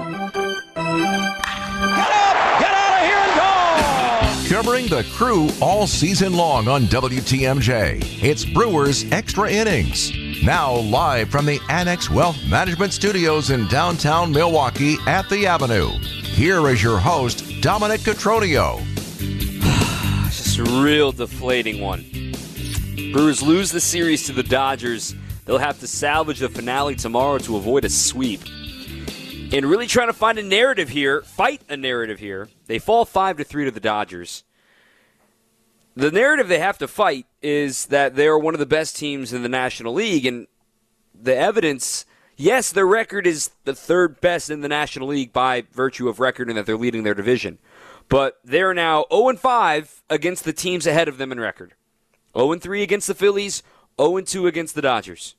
Covering the Crew all season long on WTMJ, it's Brewers Extra Innings. Now live from the Annex Wealth Management Studios in downtown Milwaukee at the Avenue. Here is your host, Dominic Cotroneo. Just a real deflating one. Brewers lose the series to the Dodgers. They'll have to salvage the finale tomorrow to avoid a sweep. And really trying to find a narrative here, fight a narrative here. They fall 5-3 to the Dodgers. The narrative they have to fight is that they are one of the best teams in the National League, and the evidence, yes, their record is the third best in the National League by virtue of record and that they're leading their division. But they're now 0-5 against the teams ahead of them in record. 0-3 against the Phillies, 0-2 against the Dodgers.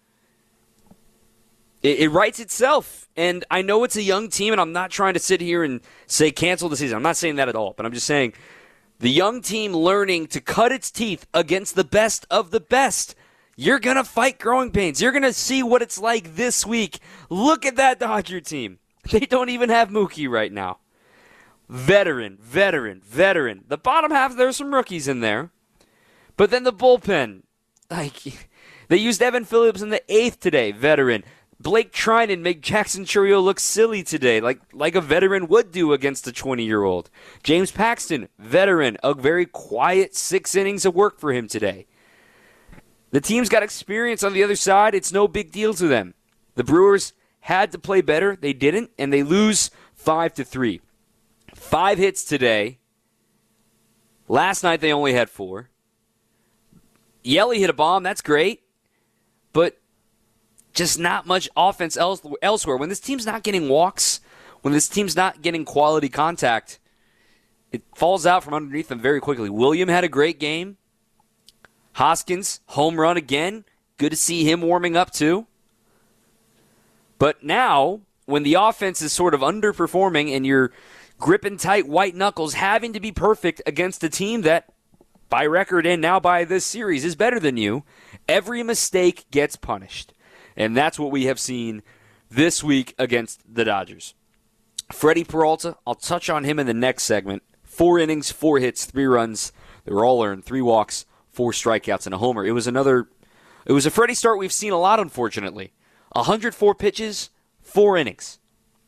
It writes itself, and I know it's a young team, and I'm not trying to sit here and say cancel the season. I'm not saying that at all, but I'm just saying the young team learning to cut its teeth against the best of the best. You're going to fight growing pains. You're going to see what it's like this week. Look at that Dodger team. They don't even have Mookie right now. Veteran. The bottom half, there's some rookies in there. But then the bullpen. They used Evan Phillips in the 8th today, veteran. Blake Trinan made Jackson Chourio look silly today, like a veteran would do against a 20-year-old. James Paxton, veteran, a very quiet 6 innings of work for him today. The team's got experience on the other side. It's no big deal to them. The Brewers had to play better. They didn't, and they lose 5-3. 5 hits today. Last night they only had 4. Yelly hit a bomb. That's great. But just not much offense elsewhere. When this team's not getting walks, when this team's not getting quality contact, it falls out from underneath them very quickly. William had a great game. Hoskins, home run again. Good to see him warming up too. But now, when the offense is sort of underperforming and you're gripping tight white knuckles, having to be perfect against a team that, by record and now by this series, is better than you, every mistake gets punished. And that's what we have seen this week against the Dodgers. Freddie Peralta, I'll touch on him in the next segment. 4 innings, 4 hits, 3 runs. They were all earned. 3 walks, 4 strikeouts, and a homer. It was a Freddie start we've seen a lot, unfortunately. 104 pitches, 4 innings.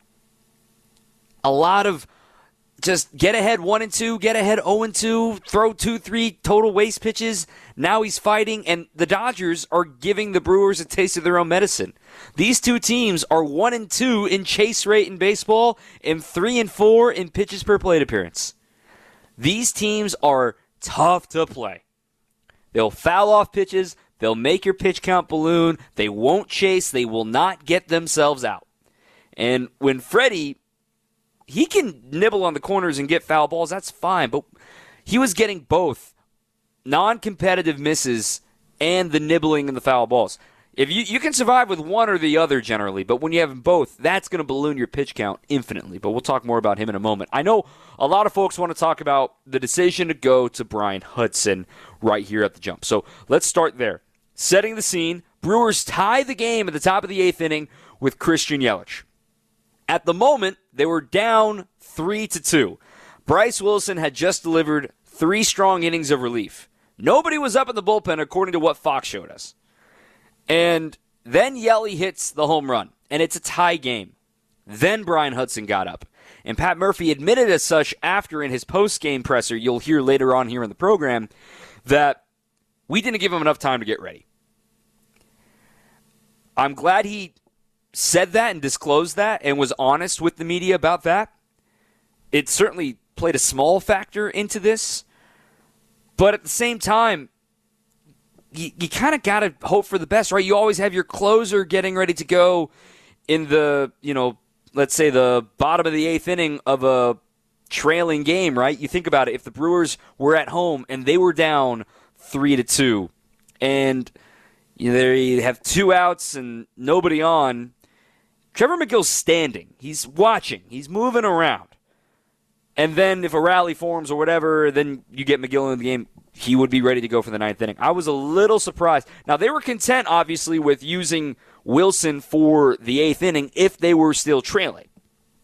A lot of just get ahead 1-2, get ahead 0-2, throw 2-3 total waste pitches. Now he's fighting, and the Dodgers are giving the Brewers a taste of their own medicine. These two teams are 1-2 in chase rate in baseball and 3-4 in pitches per plate appearance. These teams are tough to play. They'll foul off pitches. They'll make your pitch count balloon. They won't chase. They will not get themselves out. And when Freddie, he can nibble on the corners and get foul balls. That's fine. But he was getting both non-competitive misses and the nibbling and the foul balls. If you can survive with one or the other generally, but when you have both, that's going to balloon your pitch count infinitely. But we'll talk more about him in a moment. I know a lot of folks want to talk about the decision to go to Brian Hudson right here at the jump. So let's start there. Setting the scene, Brewers tie the game at the top of the 8th inning with Christian Yelich. At the moment, they were down 3-2. Bryce Wilson had just delivered 3 strong innings of relief. Nobody was up in the bullpen according to what Fox showed us. And then Yelly hits the home run, and it's a tie game. Then Brian Hudson got up. And Pat Murphy admitted as such after in his post-game presser, you'll hear later on here in the program, that we didn't give him enough time to get ready. I'm glad he said that and disclosed that and was honest with the media about that. It certainly played a small factor into this. But at the same time, you kind of got to hope for the best, right? You always have your closer getting ready to go in the, let's say the bottom of the 8th inning of a trailing game, right? You think about it. If the Brewers were at home and they were down 3-2 and they have 2 outs and nobody on, Trevor McGill's standing. He's watching. He's moving around. And then if a rally forms or whatever, then you get McGill in the game, he would be ready to go for the 9th inning. I was a little surprised. Now, they were content, obviously, with using Wilson for the 8th inning if they were still trailing.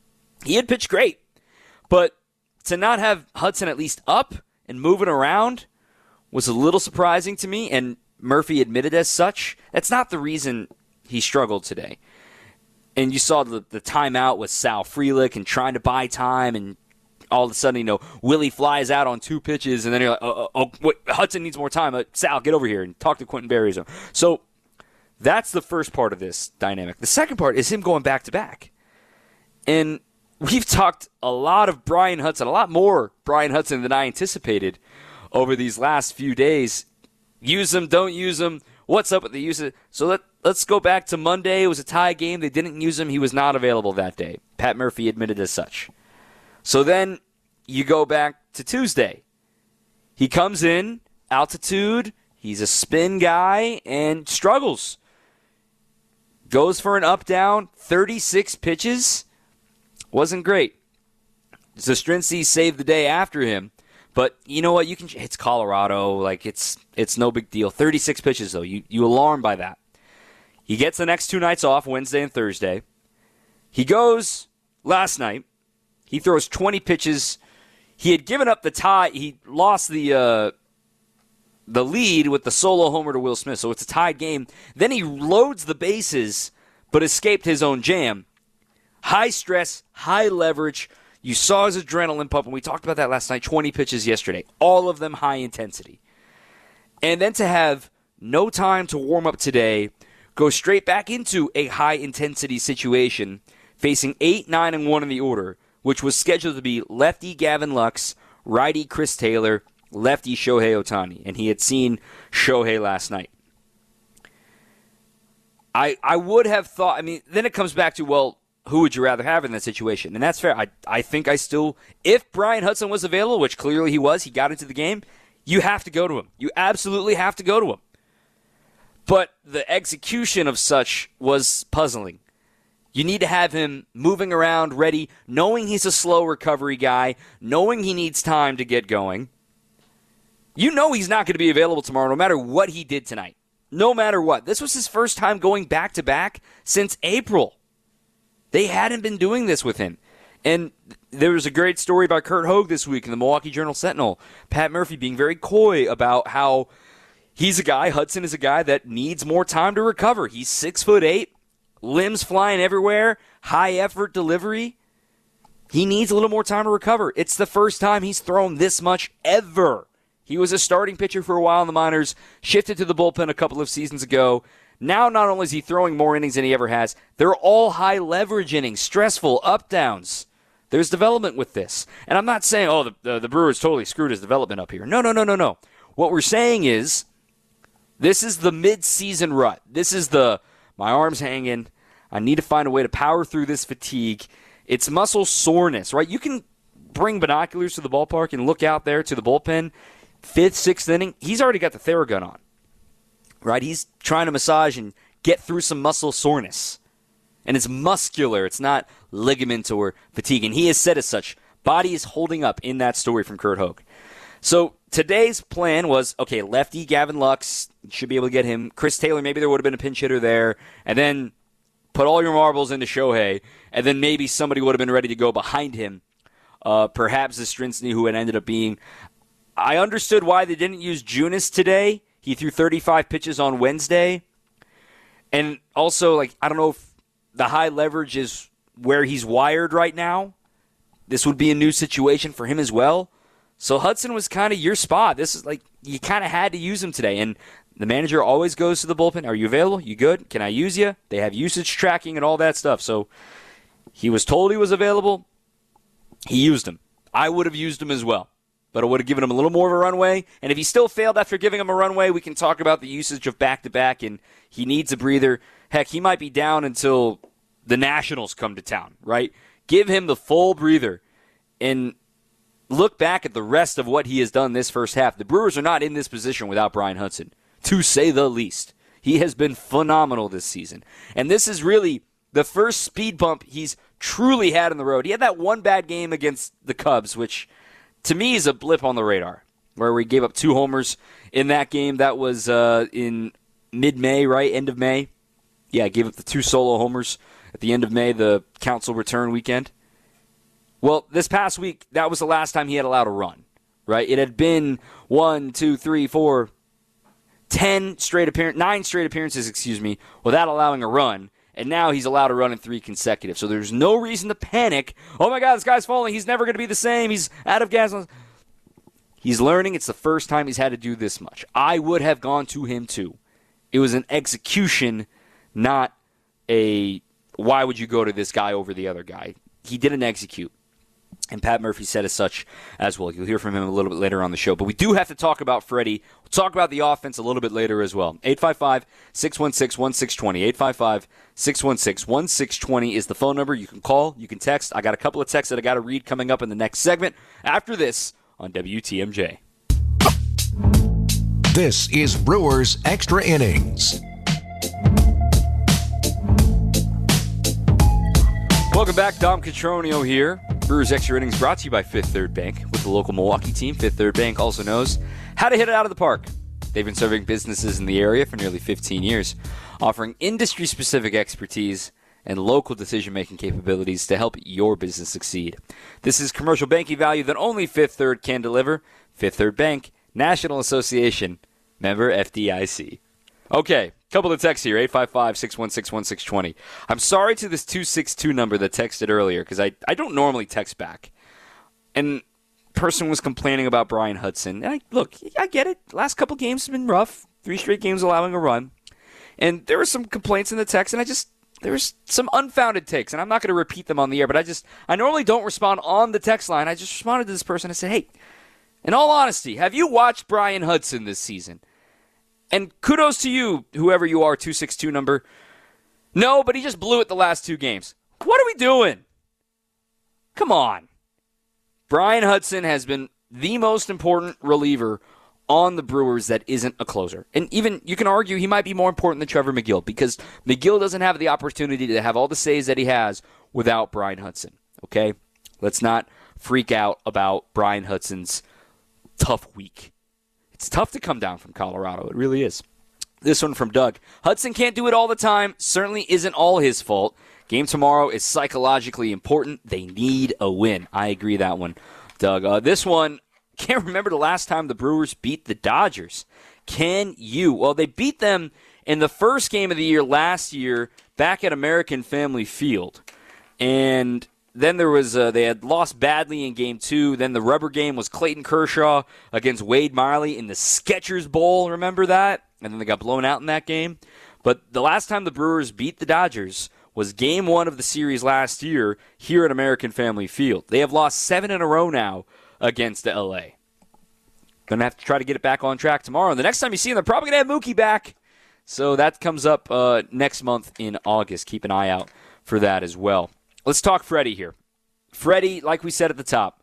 he had pitched great. But to not have Hudson at least up and moving around was a little surprising to me, and Murphy admitted as such. That's not the reason he struggled today. And you saw the timeout with Sal Frelick and trying to buy time, and all of a sudden, Willie flies out on 2 pitches, and then you're like, wait, Hudson needs more time. Sal, get over here and talk to Quentin Berries. So that's the first part of this dynamic. The second part is him going back-to-back. And we've talked a lot of Brian Hudson, a lot more Brian Hudson than I anticipated over these last few days. Use him, don't use him. What's up with the use of? So let's go back to Monday. It was a tie game. They didn't use him. He was not available that day. Pat Murphy admitted as such. So then you go back to Tuesday. He comes in, altitude. He's a spin guy and struggles. Goes for an up-down, 36 pitches. Wasn't great. Zastrinski saved the day after him. But you know what? It's Colorado. Like it's no big deal. 36 pitches though. You alarmed by that. He gets the next 2 nights off, Wednesday and Thursday. He goes last night. He throws 20 pitches. He had given up the tie. He lost the lead with the solo homer to Will Smith, so it's a tied game. Then he loads the bases, but escaped his own jam. High stress, high leverage. You saw his adrenaline pump, and we talked about that last night. 20 pitches yesterday. All of them high intensity. And then to have no time to warm up today, go straight back into a high intensity situation, facing 8, 9, and 1 in the order, which was scheduled to be lefty Gavin Lux, righty Chris Taylor, lefty Shohei Ohtani. And he had seen Shohei last night. I would have thought, then it comes back to, well, who would you rather have in that situation? And that's fair. I think if Brian Hudson was available, which clearly he was, he got into the game, you have to go to him. You absolutely have to go to him. But the execution of such was puzzling. You need to have him moving around, ready, knowing he's a slow recovery guy, knowing he needs time to get going. You know he's not going to be available tomorrow no matter what he did tonight. No matter what. This was his first time going back-to-back since April. They hadn't been doing this with him. And there was a great story by Curt Hogue this week in the Milwaukee Journal-Sentinel. Pat Murphy being very coy about how Hudson is a guy that needs more time to recover. He's 6'8", limbs flying everywhere, high effort delivery. He needs a little more time to recover. It's the first time he's thrown this much ever. He was a starting pitcher for a while in the minors, shifted to the bullpen a couple of seasons ago. Now not only is he throwing more innings than he ever has, they're all high leverage innings, stressful, up-downs. There's development with this. And I'm not saying, the Brewers totally screwed his development up here. No. What we're saying is, this is the mid-season rut. This is my arm's hanging. I need to find a way to power through this fatigue. It's muscle soreness, right? You can bring binoculars to the ballpark and look out there to the bullpen. 5th, 6th inning, he's already got the Theragun on. Right, he's trying to massage and get through some muscle soreness. And it's muscular. It's not ligament or fatigue. And he has said as such. Body is holding up in that story from Curt Hogue. So today's plan was, okay, lefty Gavin Lux, should be able to get him. Chris Taylor, maybe there would have been a pinch hitter there. And then put all your marbles into Shohei. And then maybe somebody would have been ready to go behind him. Perhaps Zastrinski, who had ended up being. I understood why they didn't use Junis today. He threw 35 pitches on Wednesday. And also, I don't know if the high leverage is where he's wired right now. This would be a new situation for him as well. So Hudson was kind of your spot. This is you kind of had to use him today. And the manager always goes to the bullpen. Are you available? You good? Can I use you? They have usage tracking and all that stuff. So he was told he was available. He used him. I would have used him as well. But I would have given him a little more of a runway. And if he still failed after giving him a runway, we can talk about the usage of back-to-back, and he needs a breather. Heck, he might be down until the Nationals come to town, right? Give him the full breather and look back at the rest of what he has done this first half. The Brewers are not in this position without Brian Hudson, to say the least. He has been phenomenal this season. And this is really the first speed bump he's truly had on the road. He had that one bad game against the Cubs, which to me is a blip on the radar, where we gave up 2 homers in that game. That was in mid-May, right? End of May. Yeah, gave up the 2 solo homers at the end of May, the council return weekend. Well, this past week, that was the last time he had allowed a run, right? It had been 9 straight appearances, without allowing a run. And now he's allowed to run in 3 consecutive. So there's no reason to panic. Oh, my God, this guy's falling. He's never going to be the same. He's out of gas. He's learning. It's the first time he's had to do this much. I would have gone to him, too. It was an execution, not a why would you go to this guy over the other guy. He didn't execute. And Pat Murphy said as such as well. You'll hear from him a little bit later on the show. But we do have to talk about Freddie. We'll talk about the offense a little bit later as well. 855-616-1620. 855-616-1620 is the phone number. You can call. You can text. I got a couple of texts that I got to read coming up in the next segment. After this on WTMJ. This is Brewers Extra Innings. Welcome back. Dom Cotroneo here. Brewers Extra Innings brought to you by Fifth Third Bank. With the local Milwaukee team, Fifth Third Bank also knows how to hit it out of the park. They've been serving businesses in the area for nearly 15 years, offering industry-specific expertise and local decision-making capabilities to help your business succeed. This is commercial banking value that only Fifth Third can deliver. Fifth Third Bank, National Association, member FDIC. Okay, couple of texts here, 855-616-1620. I'm sorry to this 262 number that texted earlier because I don't normally text back. And person was complaining about Brian Hudson. And I get it. Last couple games have been rough. 3 straight games allowing a run. And there were some complaints in the text, and there was some unfounded takes, and I'm not going to repeat them on the air, but I normally don't respond on the text line. I just responded to this person and said, hey, in all honesty, have you watched Brian Hudson this season? And kudos to you, whoever you are, 262 number. No, but he just blew it the last 2 games. What are we doing? Come on. Brian Hudson has been the most important reliever on the Brewers that isn't a closer. And even you can argue he might be more important than Trevor McGill because McGill doesn't have the opportunity to have all the saves that he has without Brian Hudson. Okay? Let's not freak out about Brian Hudson's tough week. It's tough to come down from Colorado. It really is. This one from Doug. Hudson can't do it all the time. Certainly isn't all his fault. Game tomorrow is psychologically important. They need a win. I agree that one, Doug. This one, can't remember the last time the Brewers beat the Dodgers. Can you? Well, they beat them in the first game of the year last year back at American Family Field. And then there was they had lost badly in Game 2. Then the rubber game was Clayton Kershaw against Wade Miley in the Skechers Bowl. Remember that? And then they got blown out in that game. But the last time the Brewers beat the Dodgers was Game 1 of the series last year here at American Family Field. They have lost 7 in a row now against L.A. Going to have to try to get it back on track tomorrow. And the next time you see them, they're probably going to have Mookie back. So that comes up next month in August. Keep an eye out for that as well. Let's talk Freddie here. Freddie, like we said at the top,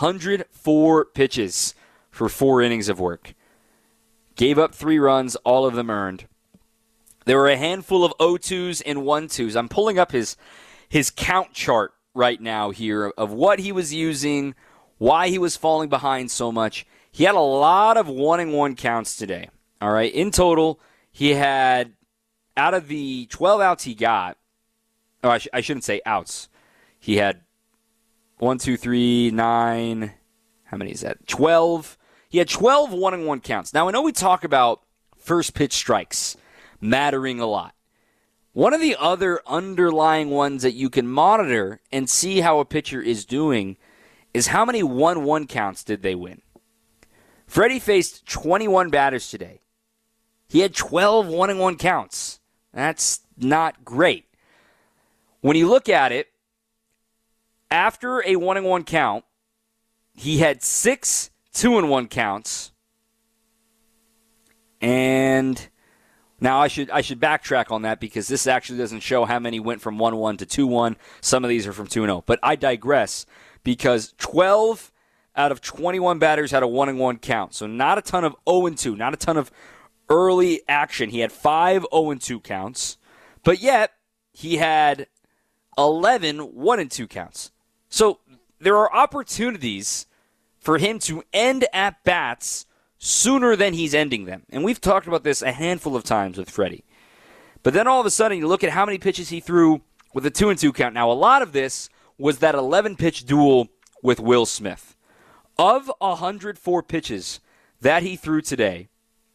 104 pitches for 4 innings of work. Gave up 3 runs, all of them earned. There were a handful of 0-2s and 1-2s. I'm pulling up his count chart right now here of what he was using, why he was falling behind so much. He had a lot of 1-1 counts today. All right, in total, he had, out of the 12 outs he got, I shouldn't say outs. He had 1, 2, 3, 9, how many is that? 12. He had 12 1-1 counts. Now, I know we talk about first pitch strikes mattering a lot. One of the other underlying ones that you can monitor and see how a pitcher is doing is how many 1-1 counts did they win. Freddie faced 21 batters today. He had 12 1-1 counts. That's not great. When you look at it, after a 1-1 count, he had 6 2-1 counts. And now I should backtrack on that because this actually doesn't show how many went from 1-1 to 2-1. Some of these are from 2-0. But I digress because 12 out of 21 batters had a 1-1 count. So not a ton of 0-2, not a ton of early action. He had 5 0-2 counts. But yet, he had 11 1-2 counts. So there are opportunities for him to end at-bats sooner than he's ending them. And we've talked about this a handful of times with Freddie. But then all of a sudden, you look at how many pitches he threw with a 2-2 count. Now, a lot of this was that 11-pitch duel with Will Smith. Of 104 pitches that he threw today,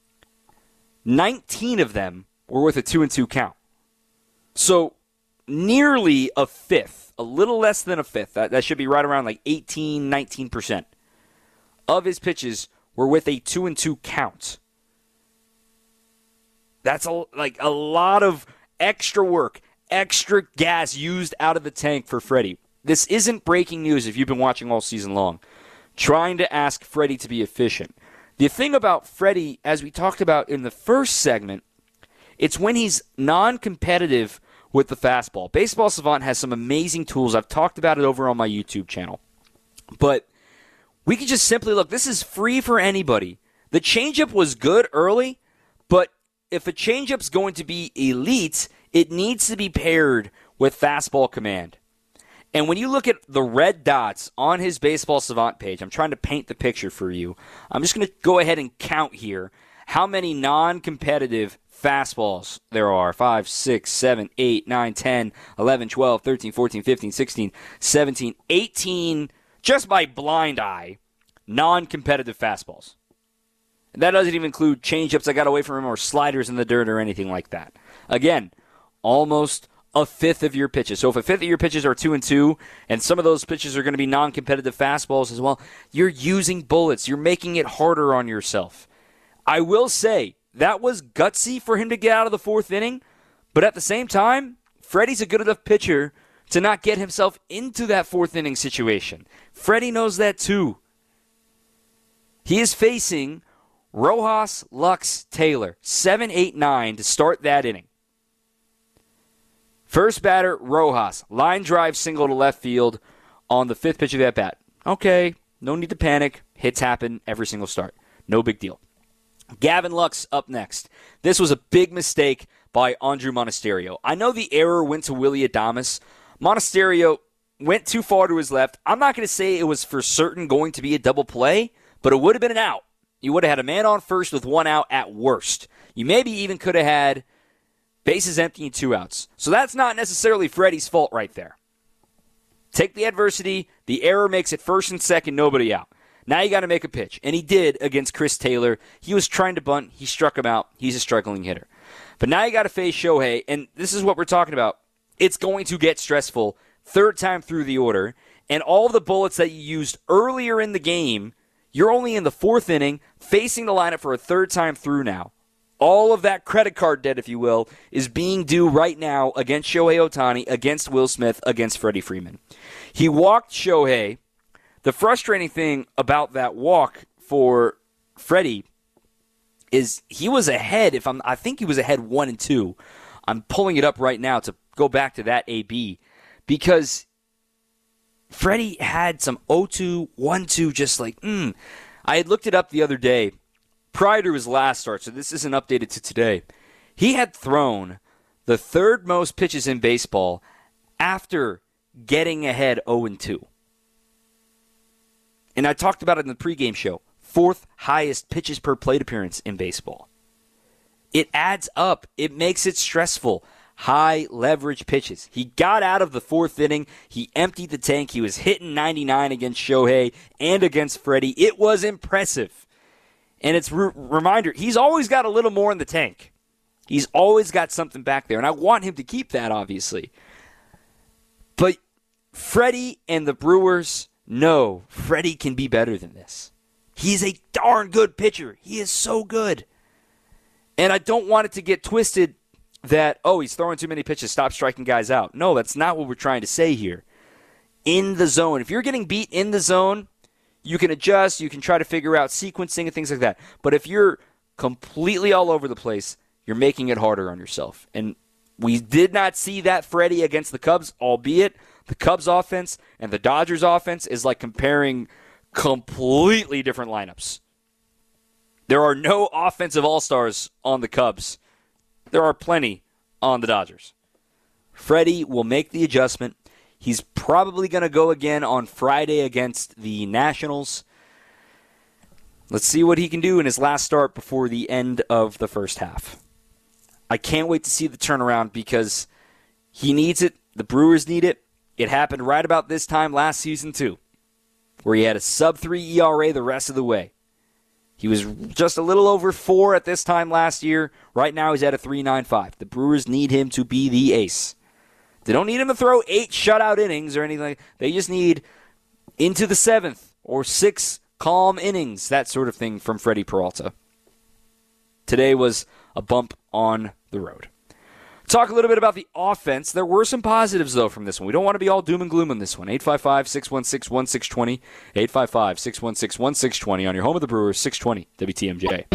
19 of them were with a 2-2 count. So nearly a fifth, a little less than a fifth, that should be right around like 18, 19% of his pitches were with a 2-2 count. That's a lot of extra work, extra gas used out of the tank for Freddie. This isn't breaking news if you've been watching all season long. Trying to ask Freddie to be efficient. The thing about Freddie, as we talked about in the first segment, it's when he's non-competitive with the fastball. Baseball Savant has some amazing tools. I've talked about it over on my YouTube channel. But we can just simply look. This is free for anybody. The changeup was good early, but if a changeup's going to be elite, it needs to be paired with fastball command. And when you look at the red dots on his Baseball Savant page, I'm trying to paint the picture for you. I'm just going to go ahead and count here how many non-competitive fastballs there are. 5, 6, 7, 8, 9, 10, 11, 12, 13, 14, 15, 16, 17, 18, just by blind eye, non-competitive fastballs. And that doesn't even include changeups that got away from him or sliders in the dirt or anything like that. Again, almost a fifth of your pitches. So if a fifth of your pitches are 2-2, and some of those pitches are going to be non-competitive fastballs as well, you're using bullets. You're making it harder on yourself. I will say, that was gutsy for him to get out of the fourth inning, but at the same time, Freddie's a good enough pitcher to not get himself into that fourth inning situation. Freddie knows that too. He is facing Rojas, Lux, Taylor, 7, 8, 9 to start that inning. First batter, Rojas. Line drive single to left field on the fifth pitch of that bat. Okay, no need to panic. Hits happen every single start. No big deal. Gavin Lux up next. This was a big mistake by Andrew Monasterio. I know the error went to Willy Adames. Monasterio went too far to his left. I'm not going to say it was for certain going to be a double play, but it would have been an out. You would have had a man on first with one out at worst. You maybe even could have had bases empty and 2 outs. So that's not necessarily Freddie's fault right there. Take the adversity. The error makes it first and second, nobody out. Now you got to make a pitch. And he did against Chris Taylor. He was trying to bunt. He struck him out. He's a struggling hitter. But now you got to face Shohei. And this is what we're talking about. It's going to get stressful third time through the order. And all the bullets that you used earlier in the game, you're only in the fourth inning facing the lineup for a third time through now. All of that credit card debt, if you will, is being due right now against Shohei Ohtani, against Will Smith, against Freddie Freeman. He walked Shohei. The frustrating thing about that walk for Freddie is he was ahead. I think he was ahead 1-2. I'm pulling it up right now to go back to that AB because Freddie had some 0-2, 1-2, just like, I had looked it up the other day. Prior to his last start, so this isn't updated to today, he had thrown the third most pitches in baseball after getting ahead 0-2. And I talked about it in the pregame show. Fourth highest pitches per plate appearance in baseball. It adds up. It makes it stressful. High leverage pitches. He got out of the fourth inning. He emptied the tank. He was hitting 99 against Shohei and against Freddie. It was impressive. And it's a reminder, he's always got a little more in the tank. He's always got something back there. And I want him to keep that, obviously. But Freddie and the Brewers know Freddie can be better than this. He's a darn good pitcher. He is so good. And I don't want it to get twisted that, he's throwing too many pitches, stop striking guys out. No, that's not what we're trying to say here. In the zone. If you're getting beat in the zone, you can adjust, you can try to figure out sequencing and things like that. But if you're completely all over the place, you're making it harder on yourself. And we did not see that Freddie against the Cubs, albeit the Cubs offense and the Dodgers offense is like comparing completely different lineups. There are no offensive all-stars on the Cubs. There are plenty on the Dodgers. Freddie will make the adjustment. He's probably going to go again on Friday against the Nationals. Let's see what he can do in his last start before the end of the first half. I can't wait to see the turnaround because he needs it. The Brewers need it. It happened right about this time last season, too, where he had a sub-3 ERA the rest of the way. He was just a little over 4 at this time last year. Right now he's at a 3.95. The Brewers need him to be the ace. They don't need him to throw 8 shutout innings or anything. They just need into the 7th or 6 calm innings, that sort of thing from Freddie Peralta. Today was a bump on the road. Talk a little bit about the offense. There were some positives, though, from this one. We don't want to be all doom and gloom on this one. 855-616-1620. 855-616-1620 on your home of the Brewers, 620 WTMJ.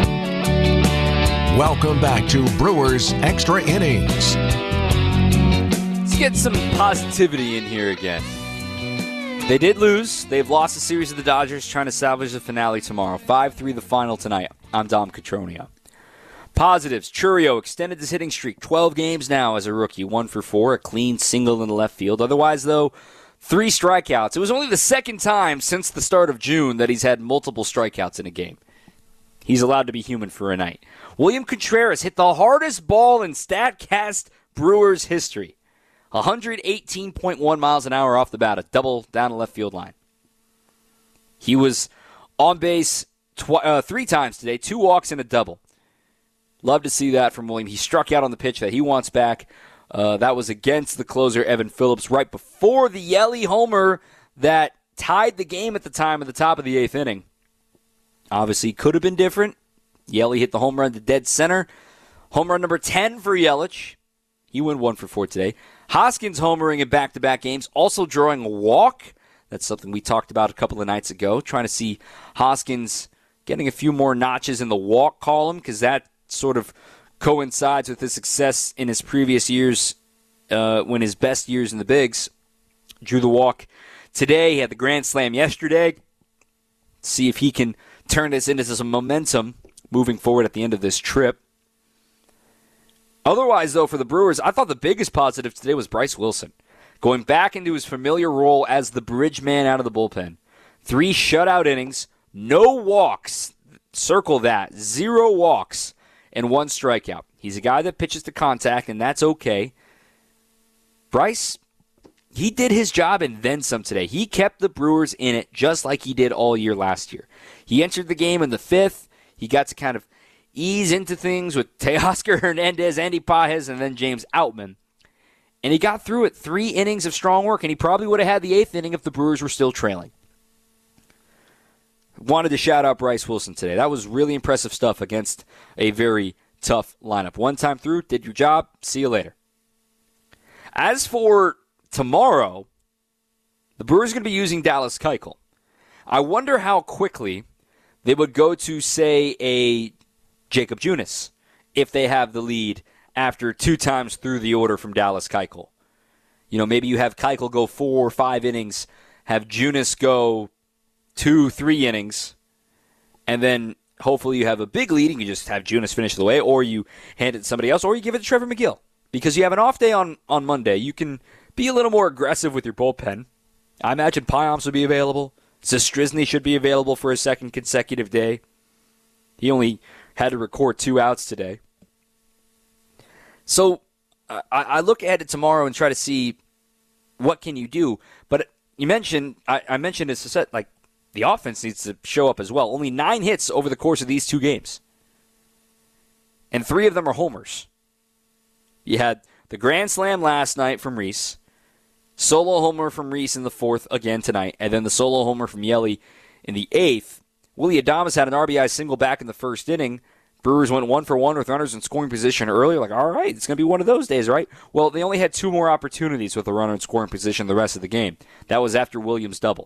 Welcome back to Brewers Extra Innings. Let's get some positivity in here again. They did lose. They've lost a series of the Dodgers, trying to salvage the finale tomorrow. 5-3 the final tonight. I'm Dom Catronia. Positives. Chourio extended his hitting streak. 12 games now as a rookie. 1 for 4. A clean single in the left field. Otherwise, though, 3 strikeouts. It was only the second time since the start of June that he's had multiple strikeouts in a game. He's allowed to be human for a night. William Contreras hit the hardest ball in StatCast Brewers history. 118.1 miles an hour off the bat, a double down the left field line. He was on base 3 times today, 2 walks and a double. Love to see that from William. He struck out on the pitch that he wants back. That was against the closer, Evan Phillips, right before the Yelly homer that tied the game at the time at the top of the 8th inning. Obviously, could have been different. Yelly hit the home run to dead center. Home run number 10 for Yelich. He went 1 for 4 today. Hoskins homering in back-to-back games, also drawing a walk. That's something we talked about a couple of nights ago, trying to see Hoskins getting a few more notches in the walk column, because that sort of coincides with his success in his previous years, when his best years in the bigs drew the walk. Today, he had the grand slam yesterday. See if he can turn this into some momentum moving forward at the end of this trip. Otherwise, though, for the Brewers, I thought the biggest positive today was Bryce Wilson. Going back into his familiar role as the bridge man out of the bullpen. 3 shutout innings, no walks. Circle that. 0 walks and 1 strikeout. He's a guy that pitches to contact, and that's okay. Bryce, he did his job and then some today. He kept the Brewers in it just like he did all year last year. He entered the game in the 5th. He got to kind of ease into things with Teoscar Hernandez, Andy Pages, and then James Outman. And he got through it. 3 innings of strong work, and he probably would have had the 8th inning if the Brewers were still trailing. Wanted to shout out Bryce Wilson today. That was really impressive stuff against a very tough lineup. One time through, did your job, see you later. As for tomorrow, the Brewers are going to be using Dallas Keuchel. I wonder how quickly they would go to, say, a Jacob Junis if they have the lead after 2 times through the order from Dallas Keuchel. You know, maybe you have Keuchel go 4 or 5 innings, have Junis go 2-3 innings, and then hopefully you have a big lead and you just have Junis finish the way, or you hand it to somebody else, or you give it to Trevor McGill. Because you have an off day on Monday. You can be a little more aggressive with your bullpen. I imagine Payamps will be available. Zastryzny should be available for a second consecutive day. He only had to record 2 outs today. So I look at it tomorrow and try to see what can you do. But you mentioned, I mentioned it's a set, like the offense needs to show up as well. Only 9 hits over the course of these 2 games. And 3 of them are homers. You had the grand slam last night from Reese, solo homer from Reese in the 4th again tonight, and then the solo homer from Yelly in the 8th. Willie Adames had an RBI single back in the 1st inning. Brewers went 1 for 1 with runners in scoring position earlier. Like, all right, it's going to be one of those days, right? Well, they only had 2 more opportunities with a runner in scoring position the rest of the game. That was after Williams' double.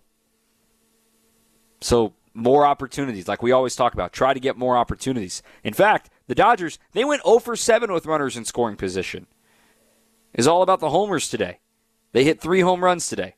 So, more opportunities, like we always talk about. Try to get more opportunities. In fact, the Dodgers, they went 0 for 7 with runners in scoring position. It's all about the homers today. They hit 3 home runs today.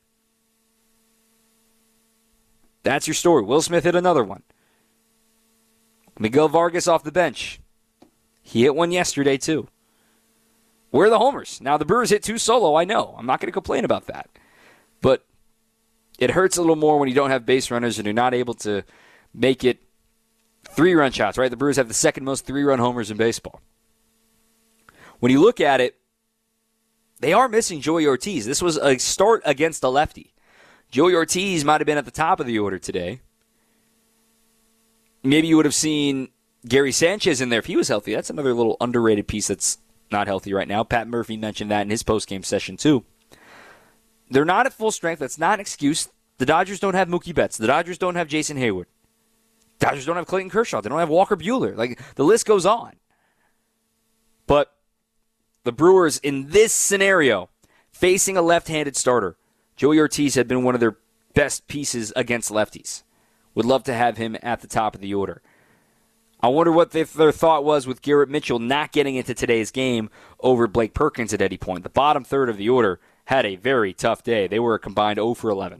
That's your story. Will Smith hit another one. Miguel Vargas off the bench. He hit one yesterday, too. Where are the homers? Now, the Brewers hit 2 solo, I know. I'm not going to complain about that. But it hurts a little more when you don't have base runners and you're not able to make it 3-run shots, right? The Brewers have the 2nd most 3-run homers in baseball. When you look at it, they are missing Joey Ortiz. This was a start against a lefty. Joey Ortiz might have been at the top of the order today. Maybe you would have seen Gary Sanchez in there if he was healthy. That's another little underrated piece that's not healthy right now. Pat Murphy mentioned that in his postgame session too. They're not at full strength. That's not an excuse. The Dodgers don't have Mookie Betts. The Dodgers don't have Jason Hayward. The Dodgers don't have Clayton Kershaw. They don't have Walker Buehler. Like, the list goes on. But the Brewers, in this scenario, facing a left-handed starter, Joey Ortiz had been one of their best pieces against lefties. Would love to have him at the top of the order. I wonder what their thought was with Garrett Mitchell not getting into today's game over Blake Perkins at any point. The bottom third of the order had a very tough day. They were a combined 0 for 11.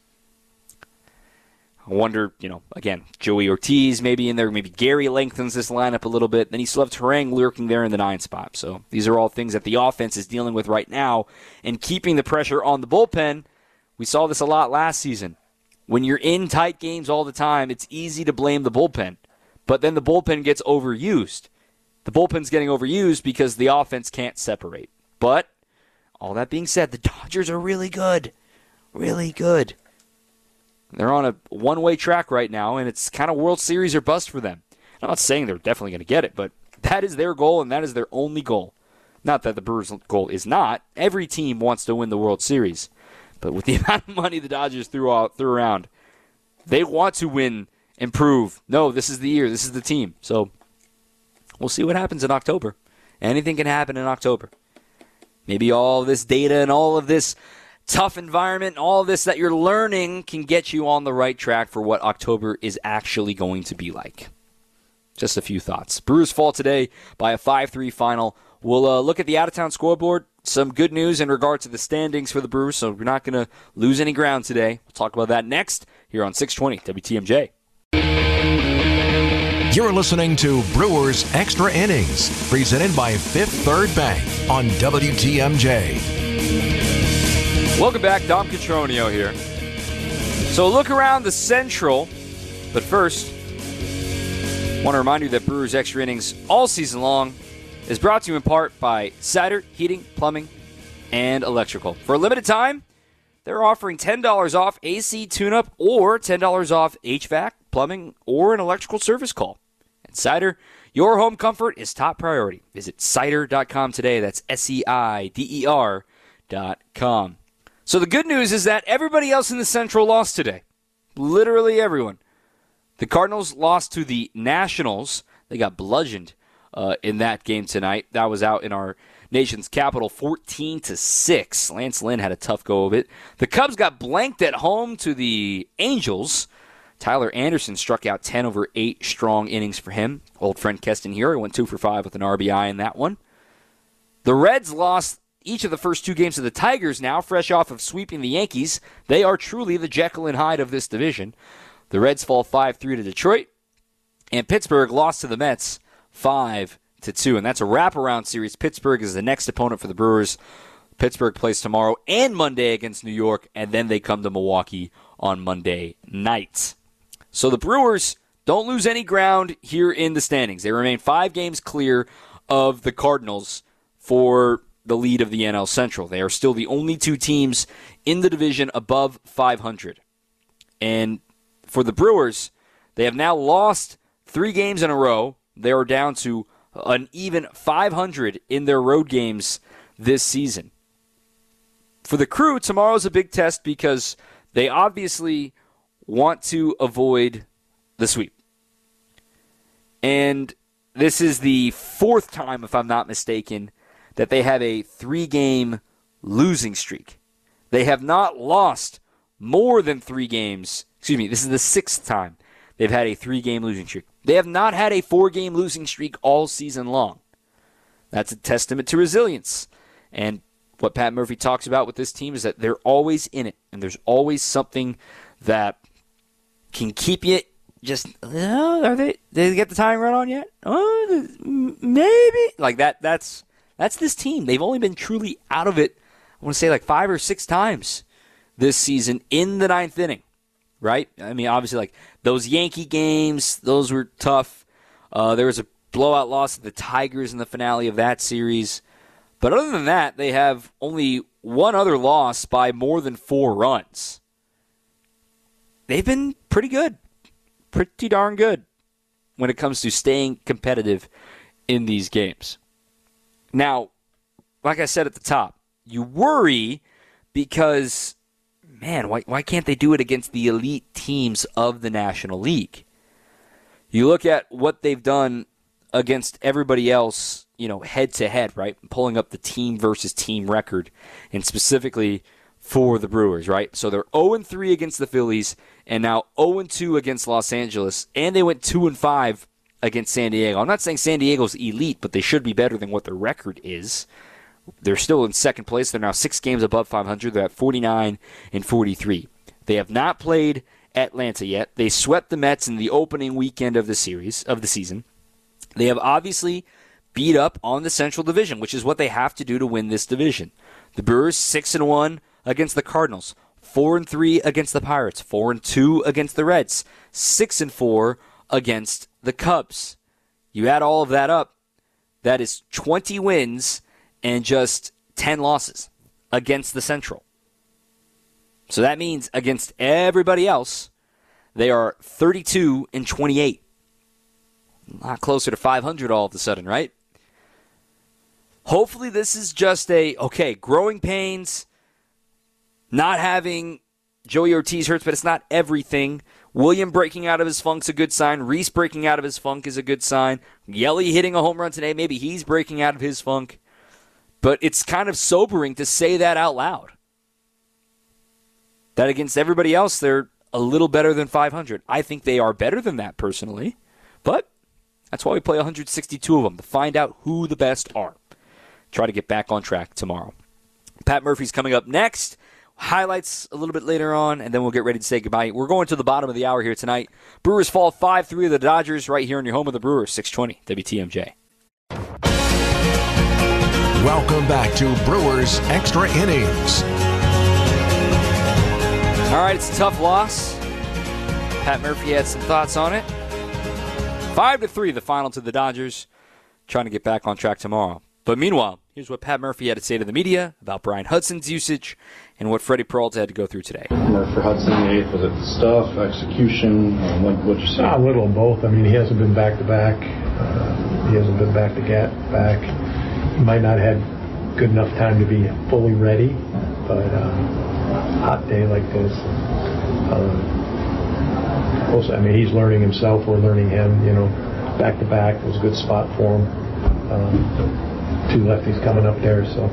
I wonder, again, Joey Ortiz maybe in there. Maybe Gary lengthens this lineup a little bit. Then you still have Terang lurking there in the 9 spot. So these are all things that the offense is dealing with right now and keeping the pressure on the bullpen. We saw this a lot last season. When you're in tight games all the time, it's easy to blame the bullpen. But then the bullpen gets overused. The bullpen's getting overused because the offense can't separate. But all that being said, the Dodgers are really good. Really good. They're on a one-way track right now, and it's kind of World Series or bust for them. I'm not saying they're definitely going to get it, but that is their goal, and that is their only goal. Not that the Brewers' goal is not. Every team wants to win the World Series. But with the amount of money the Dodgers threw around, they want to win and prove, no, this is the year, this is the team. So we'll see what happens in October. Anything can happen in October. Maybe all this data and all of this tough environment, all this that you're learning can get you on the right track for what October is actually going to be like. Just a few thoughts. Brewers fall today by a 5-3 final. We'll look at the out-of-town scoreboard. Some good news in regard to the standings for the Brewers, so we're not going to lose any ground today. We'll talk about that next here on 620 WTMJ. You're listening to Brewers Extra Innings, presented by Fifth Third Bank on WTMJ. Welcome back, Dom Cotroneo here. So look around the Central, but first, I want to remind you that Brewers Extra Innings all season long is brought to you in part by Cider Heating, Plumbing, and Electrical. For a limited time, they're offering $10 off AC tune-up or $10 off HVAC, plumbing, or an electrical service call. At Cider, your home comfort is top priority. Visit cider.com today. That's SEIDER.com. So the good news is that everybody else in the Central lost today. Literally everyone. The Cardinals lost to the Nationals. They got bludgeoned in that game tonight. That was out in our nation's capital, 14-6. Lance Lynn had a tough go of it. The Cubs got blanked at home to the Angels. Tyler Anderson struck out 10 over 8 strong innings for him. Old friend Keston here went 2 for 5 with an RBI in that one. The Reds lost each of the first 2 games of the Tigers now, fresh off of sweeping the Yankees. They are truly the Jekyll and Hyde of this division. The Reds fall 5-3 to Detroit. And Pittsburgh lost to the Mets 5-2. And that's a wraparound series. Pittsburgh is the next opponent for the Brewers. Pittsburgh plays tomorrow and Monday against New York, and then they come to Milwaukee on Monday night. So the Brewers don't lose any ground here in the standings. They remain 5 games clear of the Cardinals for the lead of the NL Central. They are still the only 2 teams in the division above 500. And for the Brewers, they have now lost 3 games in a row. They are down to an even 500 in their road games this season. For the Crew, tomorrow's a big test because they obviously want to avoid the sweep. And this is the 4th time, if I'm not mistaken, that they have a 3-game losing streak. They have not lost more than 3 games. Excuse me, this is the 6th time they've had a 3-game losing streak. They have not had a 4-game losing streak all season long. That's a testament to resilience. And what Pat Murphy talks about with this team is that they're always in it, and there's always something that can keep you just, did they get the tying run on yet? Oh, maybe. Like that's this team. They've only been truly out of it, I want to say like 5 or 6 times this season in the 9th inning, right? I mean, obviously, like those Yankee games, those were tough. There was a blowout loss to the Tigers in the finale of that series. But other than that, they have only one other loss by more than 4 runs. They've been pretty good. Pretty darn good when it comes to staying competitive in these games. Now, like I said at the top, you worry because, man, why can't they do it against the elite teams of the National League? You look at what they've done against everybody else, head-to-head, right? Pulling up the team versus team record, and specifically for the Brewers, right? So they're 0-3 against the Phillies, and now 0-2 against Los Angeles, and they went 2-5 against San Diego. I'm not saying San Diego's elite, but they should be better than what their record is. They're still in second place. They're now 6 games above 500. They're at 49-43. They have not played Atlanta yet. They swept the Mets in the opening weekend of the season. They have obviously beat up on the Central Division, which is what they have to do to win this division. The Brewers 6-1 against the Cardinals, 4-3 against the Pirates, 4-2 against the Reds, 6-4 against the Cubs. You add all of that up, that is 20 wins and just 10 losses against the Central. So that means against everybody else, they are 32-28. A lot closer to 500 all of a sudden, right? Hopefully this is just growing pains. Not having Joey Ortiz hurts, but it's not everything. William breaking out of his funk's a good sign. Reese breaking out of his funk is a good sign. Yelly hitting a home run today, maybe he's breaking out of his funk. But it's kind of sobering to say that out loud. That against everybody else, they're a little better than 500. I think they are better than that personally. But that's why we play 162 of them, to find out who the best are. Try to get back on track tomorrow. Pat Murphy's coming up next. Highlights a little bit later on, and then we'll get ready to say goodbye. We're going to the bottom of the hour here tonight. Brewers fall 5-3 of the Dodgers right here in your home of the Brewers, 620 WTMJ. Welcome back to Brewers Extra Innings. All right, it's a tough loss. Pat Murphy had some thoughts on it. 5-3, the final to the Dodgers. Trying to get back on track tomorrow. But meanwhile, here's what Pat Murphy had to say to the media about Brian Hudson's usage and what Freddie Peralta had to go through today. For Hudson, was it stuff, execution? What'd you say? A little of both. I mean, he hasn't been back-to-back. He hasn't been back. He might not have had good enough time to be fully ready, but hot day like this. I mean, he's learning himself. We're learning him. Back-to-back was a good spot for him. 2 lefties coming up there, so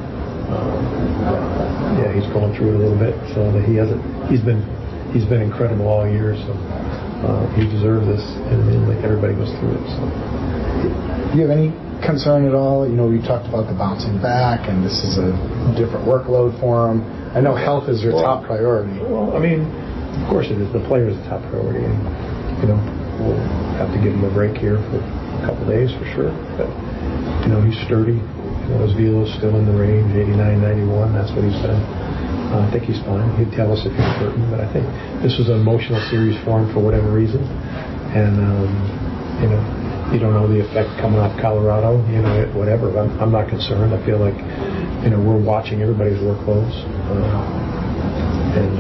he's going through it a little bit. So that he's been incredible all year. So he deserves this, and like everybody goes through it. So, do you have any concern at all? We talked about the bouncing back, and this is a different workload for him. I know health is your top priority. Well, I mean, of course it is. The player is the top priority, and we'll have to give him a break here for a couple days for sure. But he's sturdy. His velo's still in the range, 89, 91. That's what he's been. I think he's fine. He'd tell us if he's hurting, but I think this was an emotional series for him for whatever reason. And you don't know the effect coming off Colorado. Whatever. I'm not concerned. I feel like we're watching everybody's workloads, and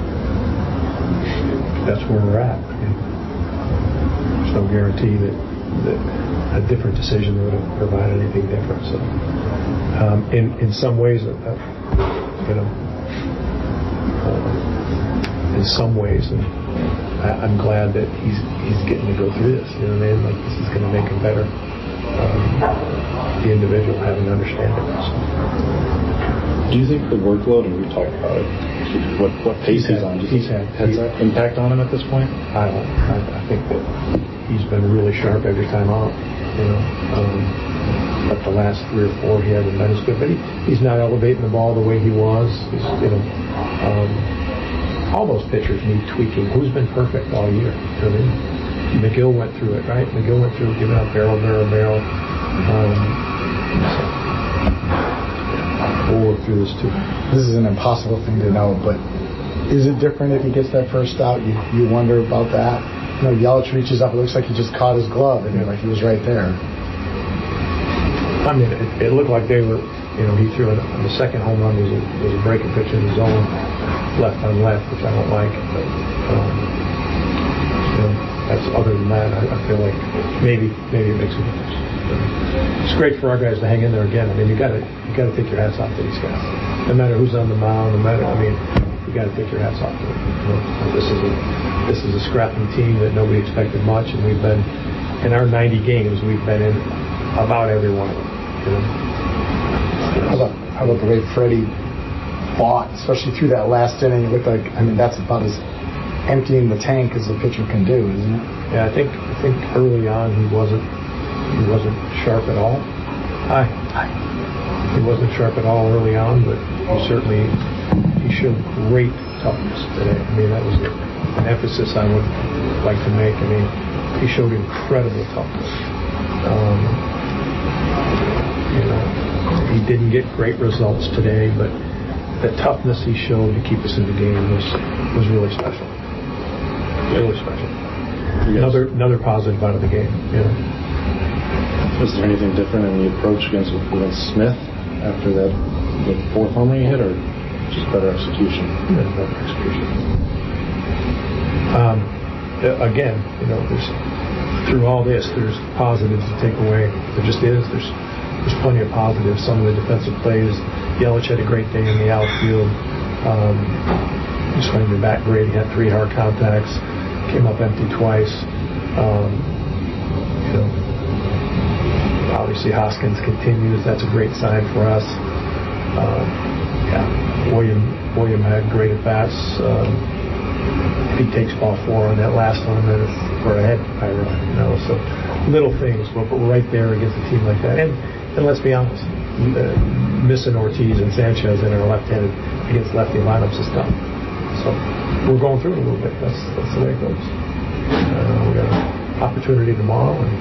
that's where we're at. There's no guarantee that a different decision would have provided anything different. So, in some ways, and I'm glad that he's getting to go through this. Like this is going to make him better. The individual having to understand it. So. Do you think the workload, and we talked about it, what pace he's on, has that impact on him at this point? I think that he's been really sharp every time out. But the last 3 or 4 he hasn't been as good. But he's not elevating the ball the way he was. All those pitchers need tweaking. Who's been perfect all year? McGill went through it, right? McGill went through giving out barrel. We'll work through this too. This is an impossible thing to know, but is it different if he gets that first out? You wonder about that. Yelich reaches up. It looks like he just caught his glove, and like he was right there. I mean, it looked like they were He threw it on the second home run was a breaking pitch in the zone, left on left, which I don't like. But that's other than that, I feel like maybe it makes a difference. It's great for our guys to hang in there again. I mean, you got to take your hats off to these guys. No matter who's on the mound, you got to take your hats off to them. This is a scrappy team that nobody expected much, and we've been in our 90 games. We've been in about every one of them. How about the way Freddie fought, especially through that last inning? It looked like, that's about as emptying the tank as a pitcher can do, isn't it? Yeah, I think early on he wasn't sharp at all. He wasn't sharp at all early on, but he showed great toughness today. That was an emphasis I would like to make. He showed incredible toughness. He didn't get great results today, but the toughness he showed to keep us in the game was really special. Really special. Another positive out of the game. Was there anything different in the approach against Smith after the fourth homer he hit, or just better execution? Better execution. Again, there's through all this, there's positives to take away. There just is. There's plenty of positives. Some of the defensive plays. Yelich had a great day in the outfield. He swung the bat great. He had 3 hard contacts. Came up empty twice. Obviously Hoskins continues. That's a great sign for us. William had great at bats. If he takes ball 4 on that last one, then we're ahead by a run. So little things, but we're right there against a team like that. And let's be honest, missing Ortiz and Sanchez in our left-handed against lefty lineups is tough. So we're going through it a little bit. That's the way it goes. We got an opportunity tomorrow, and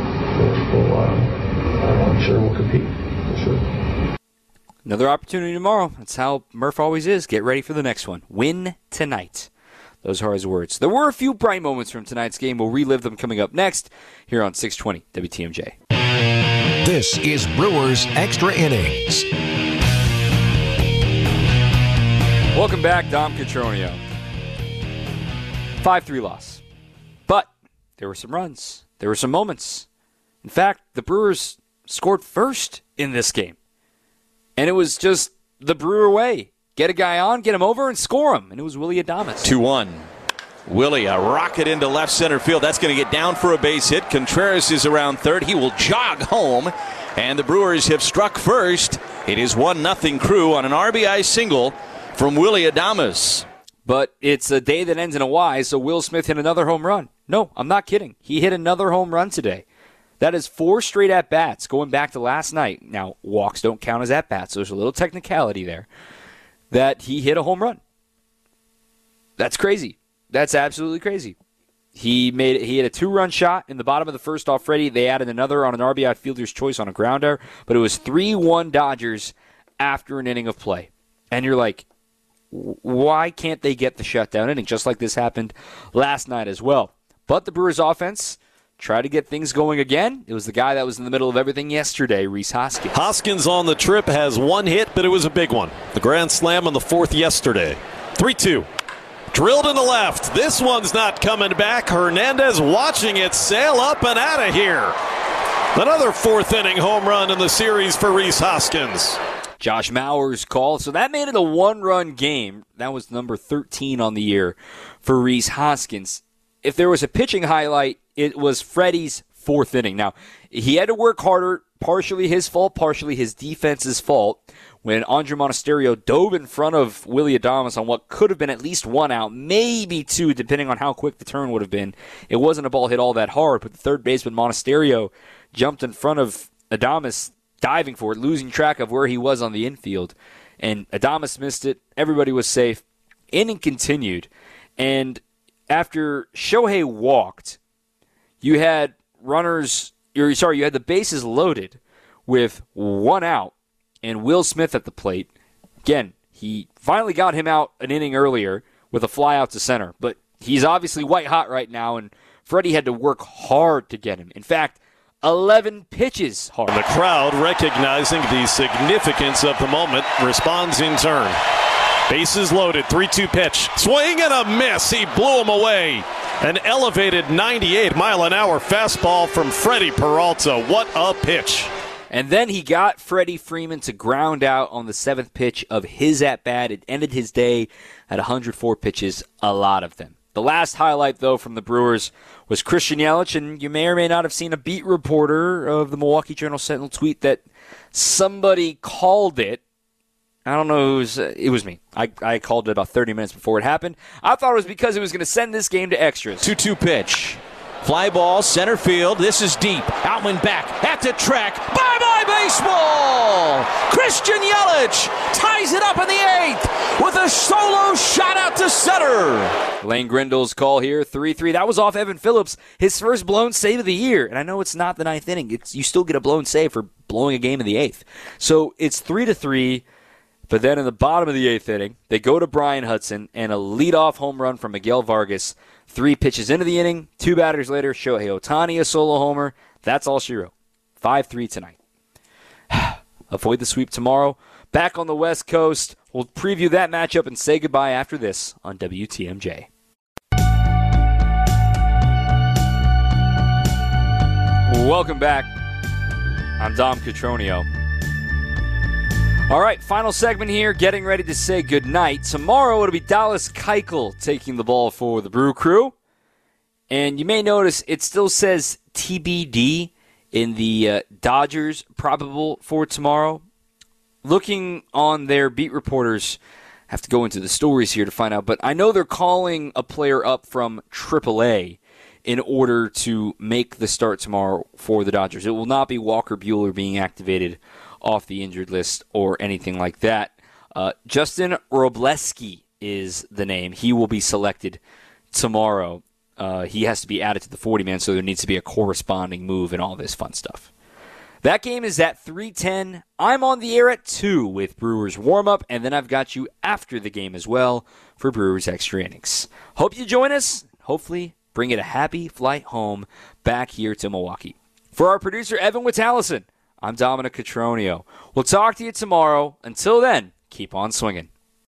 I'm sure we'll compete. For sure. Another opportunity tomorrow. That's how Murph always is. Get ready for the next one. Win tonight. Those are his words. There were a few bright moments from tonight's game. We'll relive them coming up next here on 620 WTMJ. This is Brewers Extra Innings. Welcome back, Dom Cotroneo. 5-3 loss. But there were some runs. There were some moments. In fact, the Brewers scored first in this game. And it was just the Brewer way. Get a guy on, get him over, and score him. And it was Willy Adames. 2-1. Willie, a rocket into left center field. That's going to get down for a base hit. Contreras is around third. He will jog home. And the Brewers have struck first. It is 1-0 Crew on an RBI single from Willy Adames. But it's a day that ends in a Y, so Will Smith hit another home run. No, I'm not kidding. He hit another home run today. That is 4 straight at-bats going back to last night. Now, walks don't count as at-bats, so there's a little technicality there. That he hit a home run. That's crazy. That's absolutely crazy. He had a 2-run shot in the bottom of the first off Freddie. They added another on an RBI fielder's choice on a grounder, but it was 3-1 Dodgers after an inning of play. And you're like, why can't they get the shutdown inning? Just like this happened last night as well. But the Brewers offense tried to get things going again. It was the guy that was in the middle of everything yesterday, Rhys Hoskins. Hoskins on the trip has 1 hit, but it was a big one. The grand slam on the 4th yesterday. 3-2. Drilled in the left. This one's not coming back. Hernandez watching it sail up and out of here. Another 4th inning home run in the series for Rhys Hoskins. Josh Mauer's call. So that made it a 1-run game. That was number 13 on the year for Rhys Hoskins. If there was a pitching highlight, it was Freddie's 4th inning. Now, he had to work harder, partially his fault, partially his defense's fault, when Andre Monasterio dove in front of Willy Adames on what could have been at least 1 out, maybe 2, depending on how quick the turn would have been. It wasn't a ball hit all that hard, but the third baseman, Monasterio, jumped in front of Adames, diving for it, losing track of where he was on the infield. And Adames missed it. Everybody was safe. Inning continued. And after Shohei walked, you had the bases loaded with 1 out and Will Smith at the plate. Again, he finally got him out an inning earlier with a fly out to center, but he's obviously white hot right now, and Freddie had to work hard to get him. In fact, 11 pitches hard. And the crowd, recognizing the significance of the moment, responds in turn. Bases loaded, 3-2 pitch. Swing and a miss. He blew him away. An elevated 98-mile-an-hour fastball from Freddie Peralta. What a pitch. And then he got Freddie Freeman to ground out on the 7th pitch of his at-bat. It ended his day at 104 pitches, a lot of them. The last highlight, though, from the Brewers was Christian Yelich, and you may or may not have seen a beat reporter of the Milwaukee Journal-Sentinel tweet that somebody called it. I don't know it was me. I called it about 30 minutes before it happened. I thought it was because it was going to send this game to extras. 2-2 pitch. Fly ball, center field. This is deep. Outman back at the track. Bye-bye baseball! Christian Yelich ties it up in the 8th with a solo shot out to center. Lane Grindle's call here, 3-3. That was off Evan Phillips, his first blown save of the year. And I know it's not the 9th inning. You still get a blown save for blowing a game in the 8th. So it's 3-3. But then in the bottom of the 8th inning, they go to Brian Hudson and a leadoff home run from Miguel Vargas. 3 pitches into the inning, 2 batters later, Shohei Ohtani a solo homer. That's all she wrote. 5-3 tonight. Avoid the sweep tomorrow. Back on the West Coast. We'll preview that matchup and say goodbye after this on WTMJ. Welcome back. I'm Dom Cotroneo. All right, final segment here, getting ready to say goodnight. Tomorrow it'll be Dallas Keuchel taking the ball for the Brew Crew. And you may notice it still says TBD in the Dodgers probable for tomorrow. Looking on their beat reporters, have to go into the stories here to find out, but I know they're calling a player up from AAA in order to make the start tomorrow for the Dodgers. It will not be Walker Buehler being activated off the injured list or anything like that. Justin Robleski is the name. He will be selected tomorrow. He has to be added to the 40-man, so there needs to be a corresponding move and all this fun stuff. That game is at 3:10. I'm on the air at 2 with Brewers warm-up, and then I've got you after the game as well for Brewers Extra Innings. Hope you join us. Hopefully bring it a happy flight home back here to Milwaukee. For our producer, Evan Witalison, I'm Dominic Cotroneo. We'll talk to you tomorrow. Until then, keep on swinging.